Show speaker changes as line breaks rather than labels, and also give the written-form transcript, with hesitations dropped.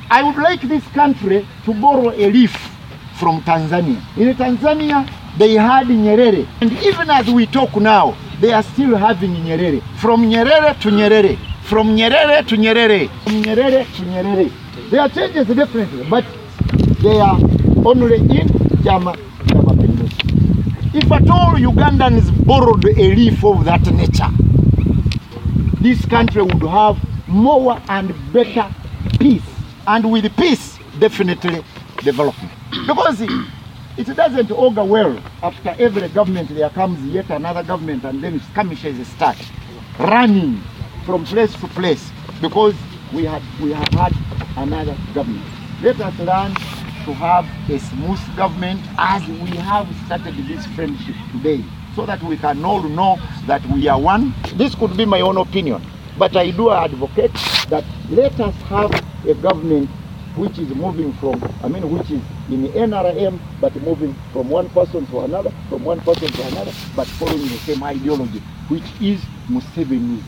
I would like this country to borrow a leaf from Tanzania. In Tanzania, they had Nyerere. And even as we talk now, they are still having Nyerere. From Nyerere to Nyerere. From Nyerere to Nyerere. From Nyerere to Nyerere. There are changes differently, but they are only in Chama cha Mapinduzi. If at all Ugandans borrowed a leaf of that nature, this country would have more and better peace. And with peace, definitely development. Because it doesn't augur well after every government there comes yet another government, and then skirmishes start running from place to place because we have had another government. Let us learn to have a smooth government as we have started this friendship today, so that we can all know that we are one. This could be my own opinion, but I do advocate that let us have a government which is moving from, which is in the NRM, but moving from one person to another, from one person to another, but following the same ideology, which is Museveni's.